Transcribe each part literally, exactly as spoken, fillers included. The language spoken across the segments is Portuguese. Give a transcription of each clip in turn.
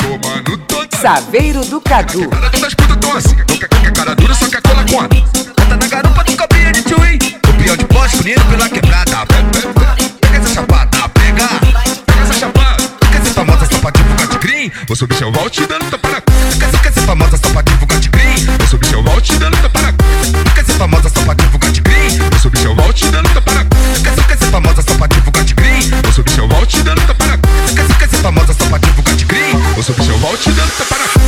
mano, toda. Saveiro do Cadu. Cara todas putas tão assim, não quer qualquer cara dura, só quer cola com a. Bota na garupa do copinha de tchuí. Copião de poste, bonito pela quebrada. Pega essa chapada, pega. Pega essa chapada. Quer ser famosa só pra divulgar de green? Vou subir seu val te dando tapa na. Quer ser famosa só pra divulgar de green? Vou subir seu val te dando tapa na. Quer ser famosa só pra divulgar de green? Vou subir seu val te dando tapa na. Quer ser famosa só pra divulgar de green? Vou subir seu val te dando tapa na. Quer ser famosa só pra divulgar de green? Vou subir seu val te dando tapa na.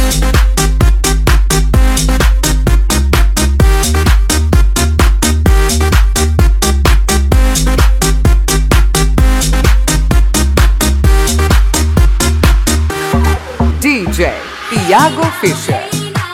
D J Iago Fischer.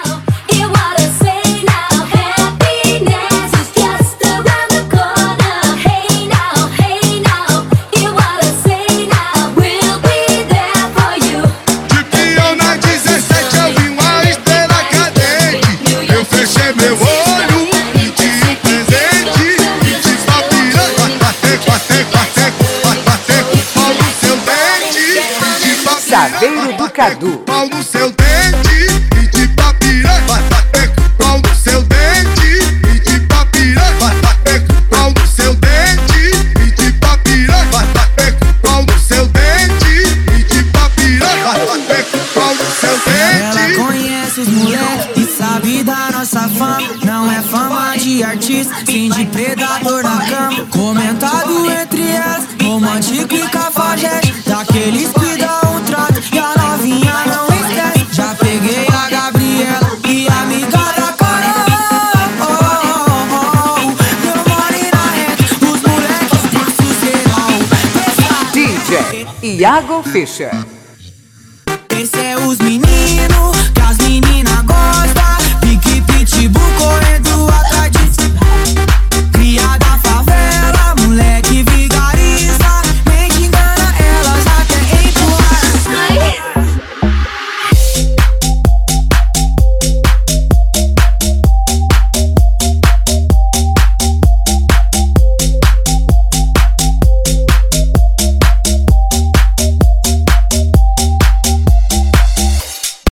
Saveiro do Cadu. Pau no seu dente e de papirã. Vai bater com pau no seu dente e de papirã. Vai bater com pau no seu dente e de papirã. Vai bater com pau no seu dente e de papirã. Vai bater com pau no seu dente. Ela conhece os moleques e sabe da nossa fama. Não é fama de artista, sim de predador na cama. Comentado entre elas, romântico e cafajeste. Daqueles que dão um trato e a novinha não esquece. Já peguei a Gabriela e a amiga da Carol. Oh, oh, oh, oh. Deu mole na rede, os moleques curso geral. D J Iago Fischer. Esse é os meninos